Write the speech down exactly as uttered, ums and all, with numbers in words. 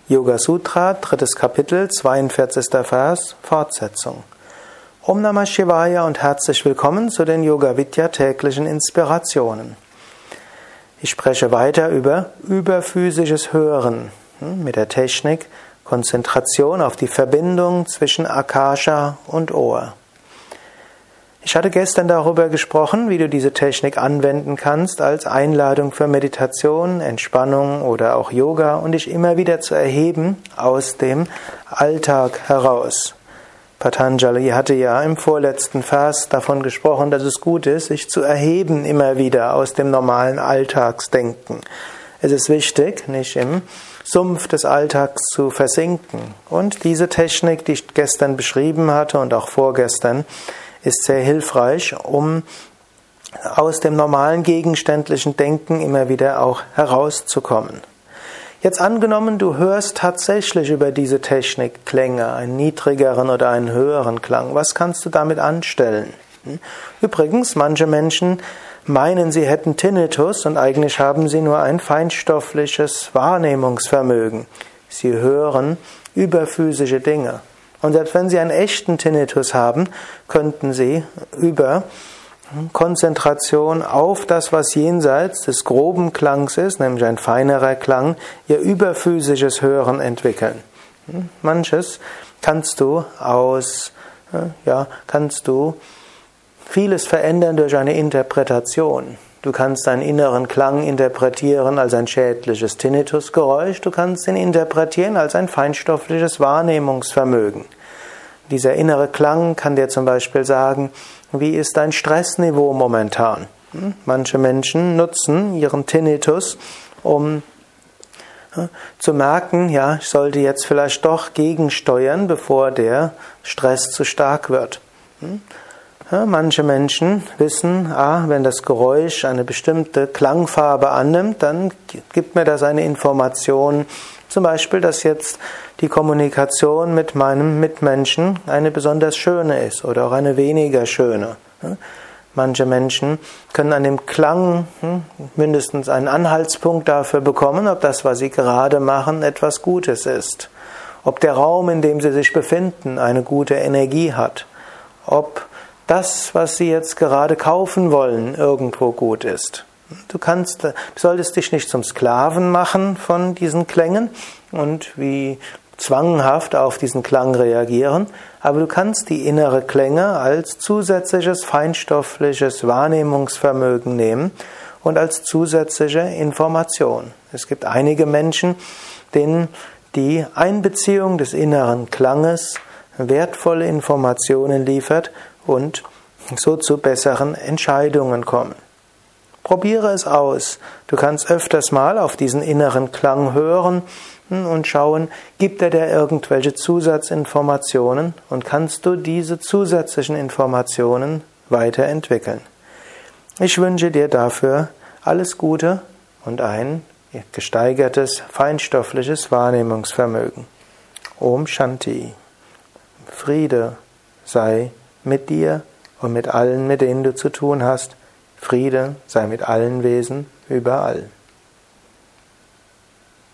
Yoga Sutra, drittes Kapitel, zweiundvierzigster Vers, Fortsetzung. Om Namah Shivaya und herzlich willkommen zu den Yoga Vidya täglichen Inspirationen. Ich spreche weiter über überphysisches Hören mit der Technik Konzentration auf die Verbindung zwischen Akasha und Ohr. Ich hatte gestern darüber gesprochen, wie du diese Technik anwenden kannst als Einladung für Meditation, Entspannung oder auch Yoga und dich immer wieder zu erheben aus dem Alltag heraus. Patanjali hatte ja im vorletzten Vers davon gesprochen, dass es gut ist, sich zu erheben immer wieder aus dem normalen Alltagsdenken. Es ist wichtig, nicht im Sumpf des Alltags zu versinken. Und diese Technik, die ich gestern beschrieben hatte und auch vorgestern, ist sehr hilfreich, um aus dem normalen gegenständlichen Denken immer wieder auch herauszukommen. Jetzt angenommen, du hörst tatsächlich über diese Technik Klänge, einen niedrigeren oder einen höheren Klang. Was kannst du damit anstellen? Übrigens, manche Menschen meinen, sie hätten Tinnitus und eigentlich haben sie nur ein feinstoffliches Wahrnehmungsvermögen. Sie hören überphysische Dinge. Und selbst wenn Sie einen echten Tinnitus haben, könnten Sie über Konzentration auf das, was jenseits des groben Klangs ist, nämlich ein feinerer Klang, Ihr überphysisches Hören entwickeln. Manches kannst du aus, ja, kannst du vieles verändern durch eine Interpretation. Du kannst deinen inneren Klang interpretieren als ein schädliches Tinnitusgeräusch, du kannst ihn interpretieren als ein feinstoffliches Wahrnehmungsvermögen. Dieser innere Klang kann dir zum Beispiel sagen, wie ist dein Stressniveau momentan? Manche Menschen nutzen ihren Tinnitus, um zu merken, ja, ich sollte jetzt vielleicht doch gegensteuern, bevor der Stress zu stark wird. Ja, manche Menschen wissen, ah, wenn das Geräusch eine bestimmte Klangfarbe annimmt, dann gibt mir das eine Information, zum Beispiel, dass jetzt die Kommunikation mit meinem Mitmenschen eine besonders schöne ist oder auch eine weniger schöne. Manche Menschen können an dem Klang mindestens einen Anhaltspunkt dafür bekommen, ob das, was sie gerade machen, etwas Gutes ist. Ob der Raum, in dem sie sich befinden, eine gute Energie hat. Ob das, was sie jetzt gerade kaufen wollen, irgendwo gut ist. Du kannst, du solltest dich nicht zum Sklaven machen von diesen Klängen und wie zwanghaft auf diesen Klang reagieren, aber du kannst die innere Klänge als zusätzliches feinstoffliches Wahrnehmungsvermögen nehmen und als zusätzliche Information. Es gibt einige Menschen, denen die Einbeziehung des inneren Klanges wertvolle Informationen liefert und so zu besseren Entscheidungen kommen. Probiere es aus. Du kannst öfters mal auf diesen inneren Klang hören und schauen, gibt er dir irgendwelche Zusatzinformationen und kannst du diese zusätzlichen Informationen weiterentwickeln. Ich wünsche dir dafür alles Gute und ein gesteigertes, feinstoffliches Wahrnehmungsvermögen. Om Shanti. Friede sei mit dir und mit allen, mit denen du zu tun hast. Friede sei mit allen Wesen überall.